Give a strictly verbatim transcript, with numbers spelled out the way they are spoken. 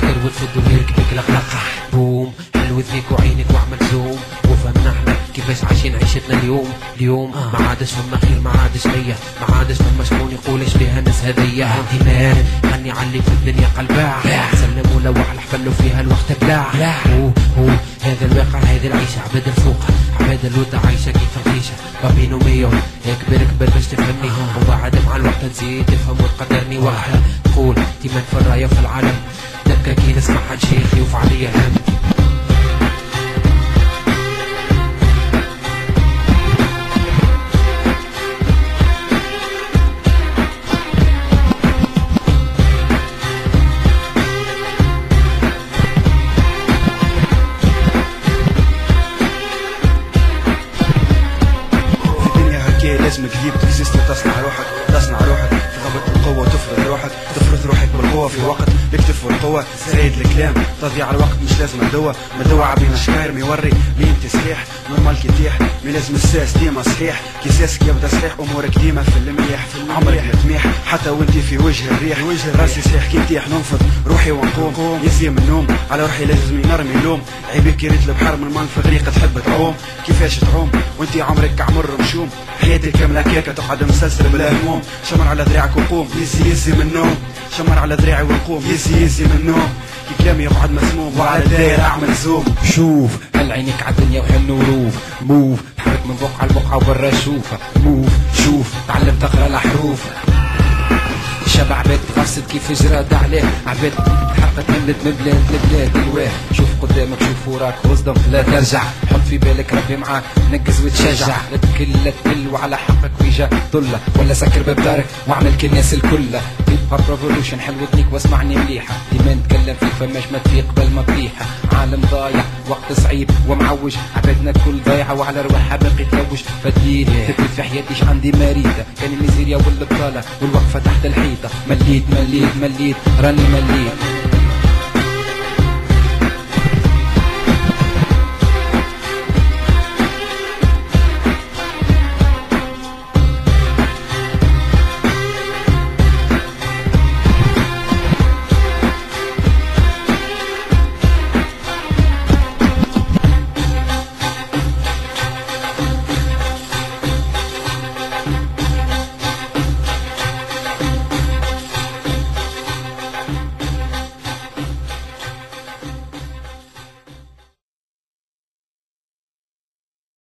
تختار وتفض ويركبك لقلقة بوم حلو ذيك وعينك واعمل زوم وفهمنا احنا كيفاش عايشين عيشتنا اليوم اليوم ما عادش فما خير ما عادش ليا ما عادش فما شكون يقولش بها الناس هذيا انتي مان غني علي في الدنيا قلباع سلموا لو على حبلو فيها الوقت بلاع هو هو هذا الواقع هذه العيشة عباد الفوق عباد الودة عايشة كيف الخيشة بابينو ميو كبر كبر باش تفهمني وبعد مع الوقت تزيد تفهم وتقدرني وقتها تقول تيمان في الراية في العالم تبكى كي نسمع حد شيخ يوفى عليا هم لازمك تجيب تكزيست تصنع روحك تصنع روحك في غابة القوة تفرض روحك تفرض روحك بالقوة في وقت الكتف والقوة زايد الكلام تضيع الوقت مش لازم الدواء مدوى عبين شكاير ميوري مين تسريح نورمال كي تيح مي لازم الساس ديما صحيح كي ساسك يبدا صحيح امورك ديما في المليح عمرك ما تميح حتى وانتي في وجه الريح راسي صحيح كي نتيح ننفض روحي ونقوم يزي من النوم على روحي لازم نرمي اللوم عيبك كي ريت البحر من الماء في غريقة تحب تعوم كيفاش تعوم وانتي عمرك كعمر مشوم حياتك كاملة كيكة تقعد مسلسل بلا هموم شمر على ذراعك وقوم يزي يزي من النوم شمر على ذراعي ونقوم يزي يزي من النوم كي كلامي يقعد مسموم وعلى الداير اعمل زوم شوف هل عينيك عالدنيا وحن وروف موف تحرك من بقعة لبقعة وبرا شوفها موف شوف تعلم تقرا الحروف شبع عباد تغرست كيف جراد عليه عباد تحرقت ملت من بلاد لبلاد الواه شوف قدامك شوف وراك واصدم لا ترجع حط في بالك ربي معاك نقز وتشجع لا تكل لا تكل وعلى حقك ويجا طلة ولا سكر باب دارك واعمل كالناس الكلة هيب ريفولوشن حلو ودنيك واسمعني مليحة ديما نتكلم فيك فماش ما تفيق قبل ما تطيحة عالم ضايع وقت صعيب ومعوج عبادنا الكل ضايعة وعلى رواحها باقي تلوج فديت تبت في حياتي عندي مريضة كان الميزيريا والبطالة والوقفة تحت الحيطة مليت مليت مليت راني مليت